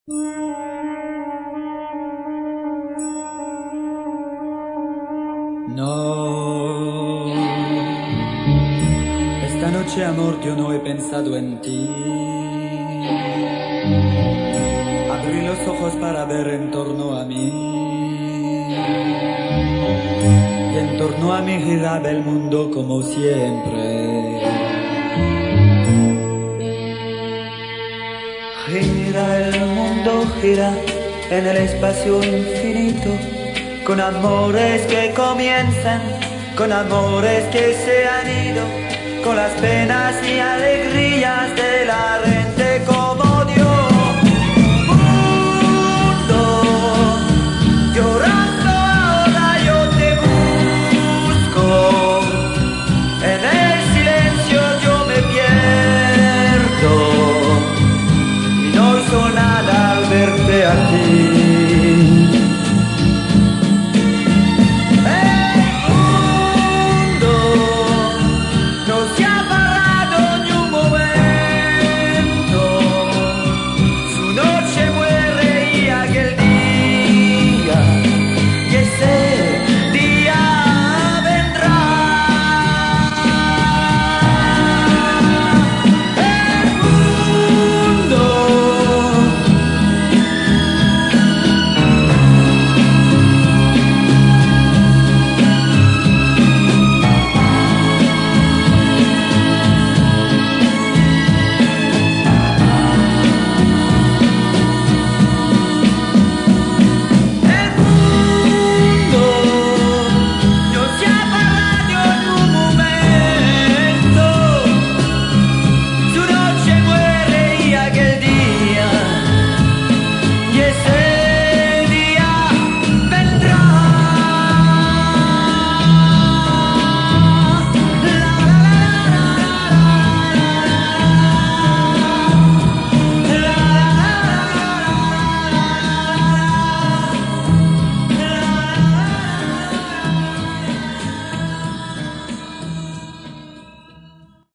No, esta noche, amor, yo no he pensado en ti. Abrí los ojos para ver en torno a mí, y en torno a mí giraba el mundo como siempre. Gira el mundo, gira en el espacio infinito, con amores que comienzan, con amores que se han ido, con las penas y alegrías de la